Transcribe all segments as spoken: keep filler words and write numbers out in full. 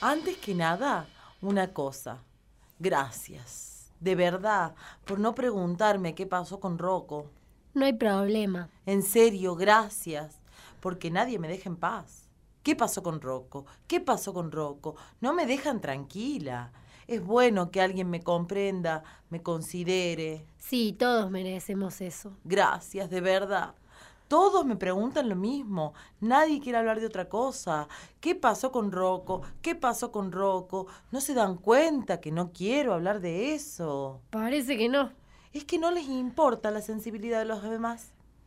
Antes que nada, una cosa. Gracias, de verdad, por no preguntarme qué pasó con Rocco. No hay problema. En serio, gracias, porque nadie me deja en paz. ¿Qué pasó con Rocco? ¿Qué pasó con Rocco? No me dejan tranquila. Es bueno que alguien me comprenda, me considere. Sí, todos merecemos eso. Gracias, de verdad. Todos me preguntan lo mismo. Nadie quiere hablar de otra cosa. ¿Qué pasó con Rocco? ¿Qué pasó con Rocco? ¿No se dan cuenta que no quiero hablar de eso? Parece que no. Es que no les importa la sensibilidad de los demás.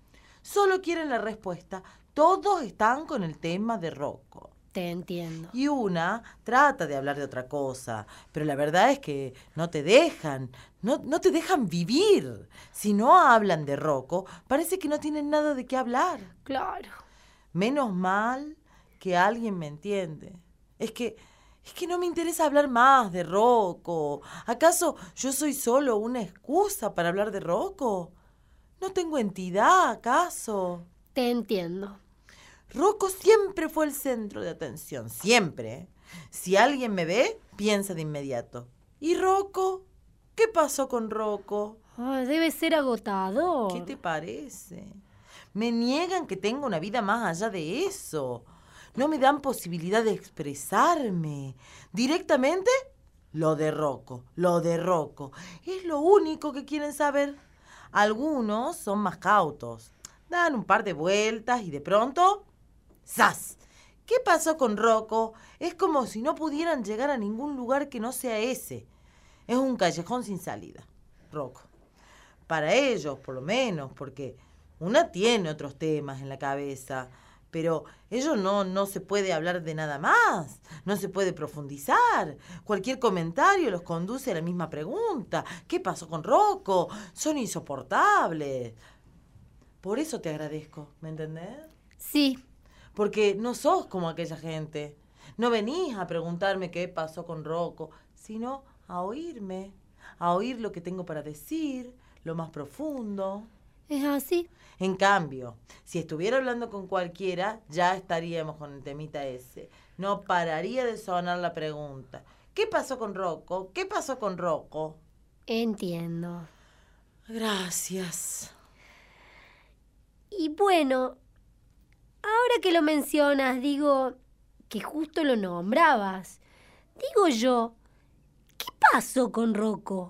Solo quieren la respuesta. Todos están con el tema de Rocco. Te entiendo. Y una trata de hablar de otra cosa, pero la verdad es que no te dejan, no, no te dejan vivir. Si no hablan de Rocco, parece que no tienen nada de qué hablar. Claro. Menos mal que alguien me entiende. Es que, es que no me interesa hablar más de Rocco. ¿Acaso yo soy solo una excusa para hablar de Rocco? ¿No tengo entidad, acaso? Te entiendo. Rocco siempre fue el centro de atención, siempre. Si alguien me ve, piensa de inmediato. ¿Y Rocco? ¿Qué pasó con Rocco? Oh, debe ser agotador. ¿Qué te parece? Me niegan que tenga una vida más allá de eso. No me dan posibilidad de expresarme. Directamente, lo de Rocco, lo de Rocco. Es lo único que quieren saber. Algunos son más cautos. Dan un par de vueltas y de pronto... ¡zas! ¿Qué pasó con Rocco? Es como si no pudieran llegar a ningún lugar que no sea ese. Es un callejón sin salida, Rocco. Para ellos, por lo menos, porque una tiene otros temas en la cabeza, pero ellos no, no se puede hablar de nada más, no se puede profundizar. Cualquier comentario los conduce a la misma pregunta. ¿Qué pasó con Rocco? Son insoportables. Por eso te agradezco, ¿me entendés? Sí. Porque no sos como aquella gente. No venís a preguntarme qué pasó con Rocco, sino a oírme, a oír lo que tengo para decir, lo más profundo. ¿Es así? En cambio, si estuviera hablando con cualquiera, ya estaríamos con el temita ese. No pararía de sonar la pregunta. ¿Qué pasó con Rocco? ¿Qué pasó con Rocco? Entiendo. Gracias. Y bueno... Ahora que lo mencionas, digo que justo lo nombrabas. Digo yo, ¿qué pasó con Rocco?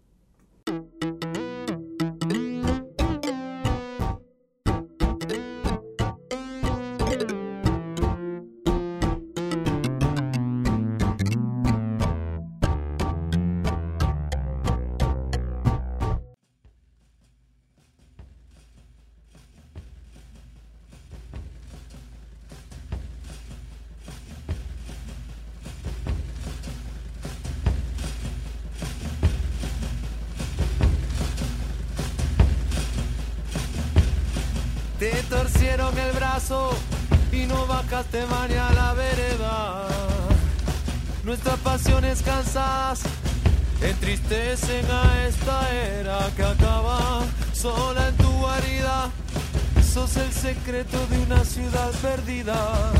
Te torcieron el brazo y no bajaste mañana a la vereda. Nuestras pasiones cansadas entristecen a esta era que acaba sola en tu guarida. Sos el secreto de una ciudad perdida.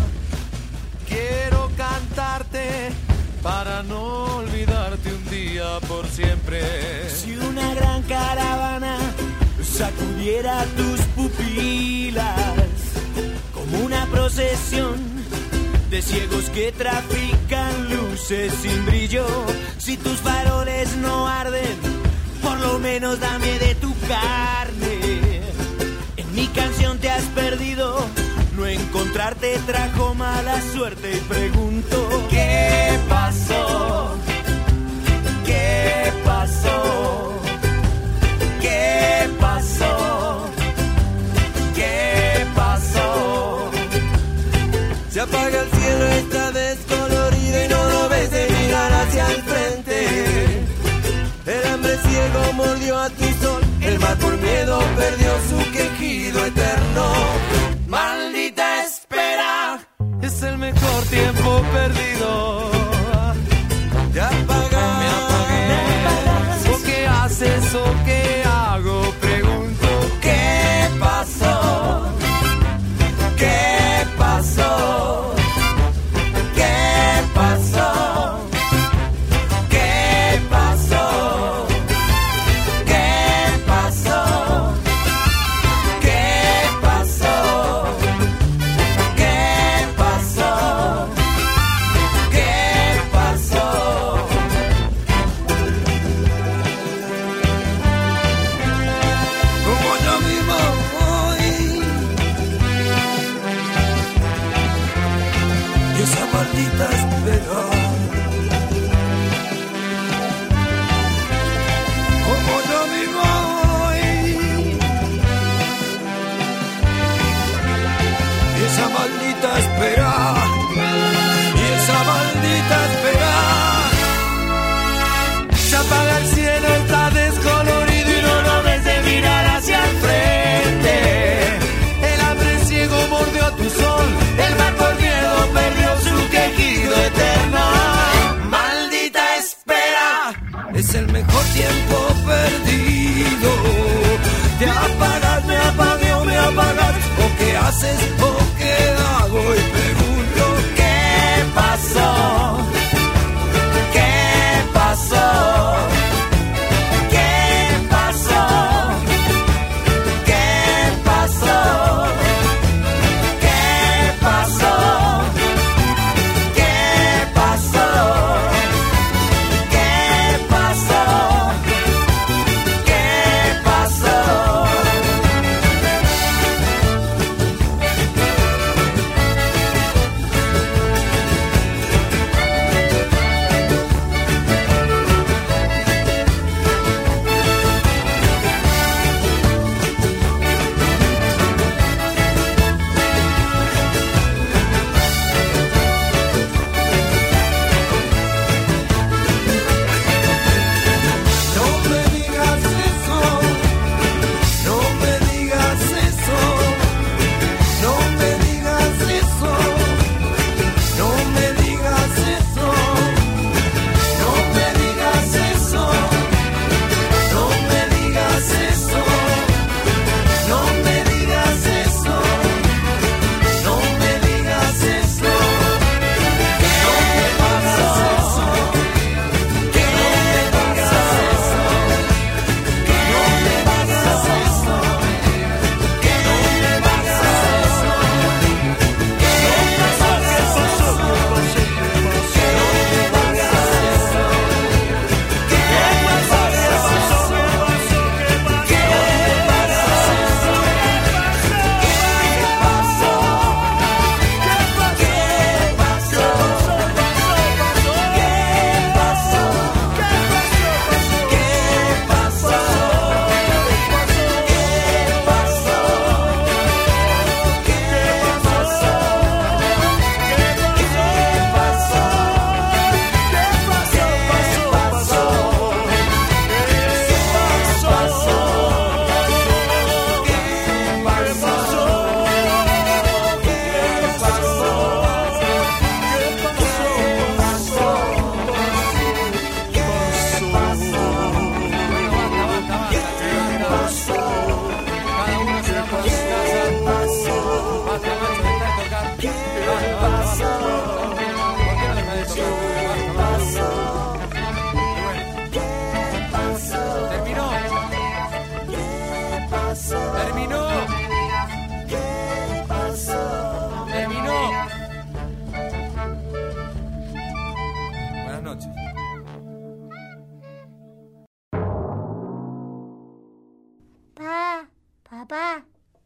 Quiero cantarte para no olvidarte un día por siempre. Si una gran caravana sacudiera tus pupilas como una procesión de ciegos que trafican luces sin brillo, si tus faroles no arden, por lo menos dame de tu carne. En mi canción te has perdido, no encontrarte trajo mala suerte y pregunto, ¿qué pasó? ¿Qué pasó? ¿Qué pasó? ¿Qué pasó? Se apaga el cielo, está descolorido y no lo ves de mirar hacia el frente. El hambre ciego mordió a tu sol, el mar por miedo perdió su quejido eterno. Maldita espera, es el mejor tiempo perdido. Te apagas, me apagué. ¿O qué haces o qué hago? Pregunto, ¿qué pasó? ¿Qué pasó? ¿Qué pasó? maldita espera. Como yo vivo hoy, y esa maldita espera, y esa maldita espera. Se apaga el cielo, está descolorido y no lo ves de mirar hacia el frente. El hambre ciego mordió a tu sol, el mar por miedo perdió su quejido eterno. Maldita espera, es el mejor tiempo perdido. Te apagas, me apagué, me apagas. O qué haces, o qué hago. Y pregunto, ¿qué pasó? ¿Qué pasó? ¿Qué pasó? ¿Qué pasó? ¿Qué pasó? ¿Qué pasó? ¿Qué pasó? ¿Qué pasó? Papá.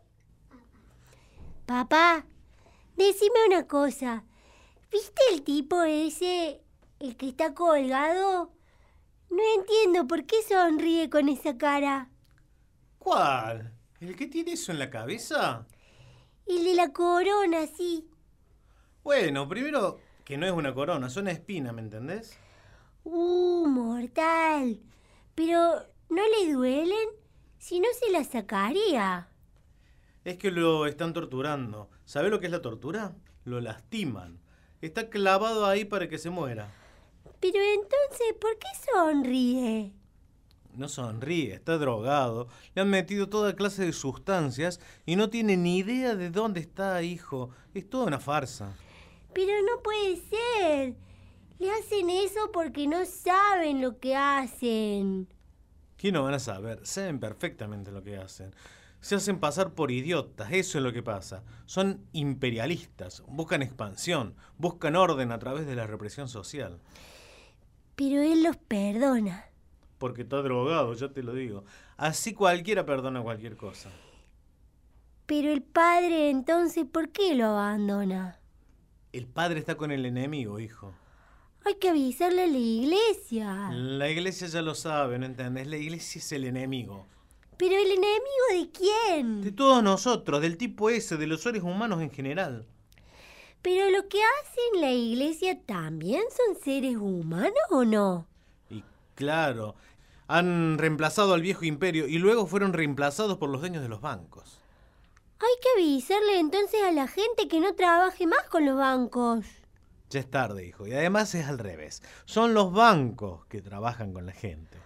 Papá, decime una cosa. ¿Viste el tipo ese, el que está colgado? No entiendo por qué sonríe con esa cara. ¿Cuál? ¿El que tiene eso en la cabeza? El de la corona, sí. Bueno, primero que no es una corona, es una espina, ¿me entendés? Uh, mortal. Pero, ¿no le duelen? Si no, se la sacaría. Es que lo están torturando. ¿Sabe lo que es la tortura? Lo lastiman. Está clavado ahí para que se muera. Pero entonces, ¿por qué sonríe? No sonríe, está drogado. Le han metido toda clase de sustancias y no tiene ni idea de dónde está, hijo. Es toda una farsa. Pero no puede ser. Le hacen eso porque no saben lo que hacen. ¿Qué no van a saber? Saben perfectamente lo que hacen. Se hacen pasar por idiotas, eso es lo que pasa. Son imperialistas, buscan expansión, buscan orden a través de la represión social. Pero él los perdona. Porque está drogado, ya te lo digo. Así cualquiera perdona cualquier cosa. Pero el padre, entonces, ¿por qué lo abandona? El padre está con el enemigo, hijo. Hay que avisarle a la iglesia. La iglesia ya lo sabe, ¿no entendés? La iglesia es el enemigo. ¿Pero el enemigo de quién? De todos nosotros, del tipo ese, de los seres humanos en general. ¿Pero lo que hacen la iglesia también son seres humanos o no? Y claro, han reemplazado al viejo imperio y luego fueron reemplazados por los dueños de los bancos. Hay que avisarle entonces a la gente que no trabaje más con los bancos. Ya es tarde, hijo, y además es al revés. Son los bancos que trabajan con la gente.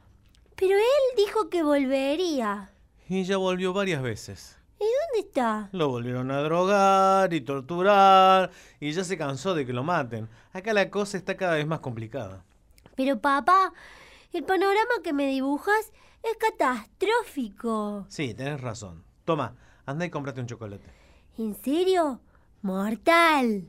Pero él dijo que volvería. Y ya volvió varias veces. ¿Y dónde está? Lo volvieron a drogar y torturar y ya se cansó de que lo maten. Acá la cosa está cada vez más complicada. Pero papá, el panorama que me dibujas es catastrófico. Sí, tenés razón. Toma, anda y cómprate un chocolate. ¿En serio? Mortal.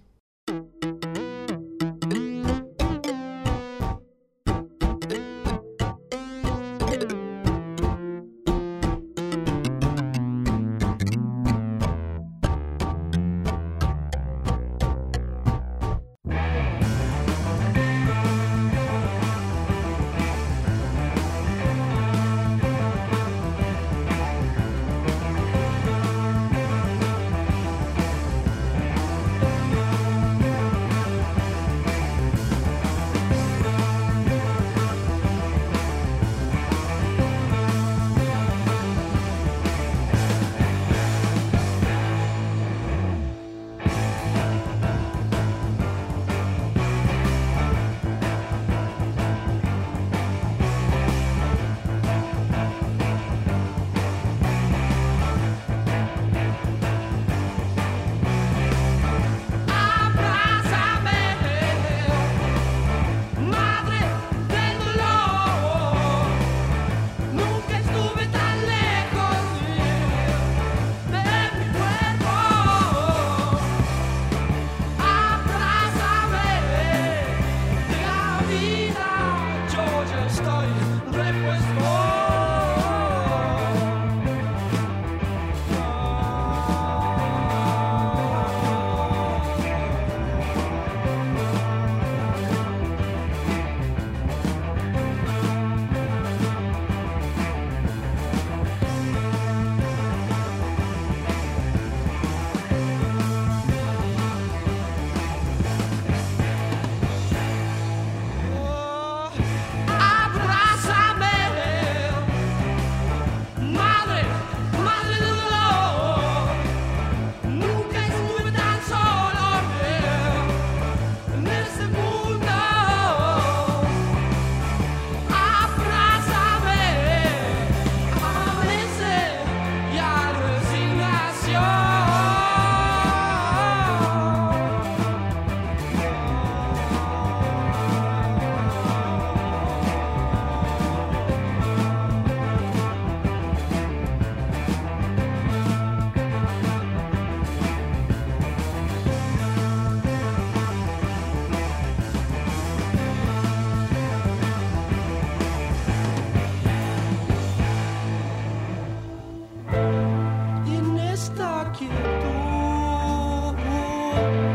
quietud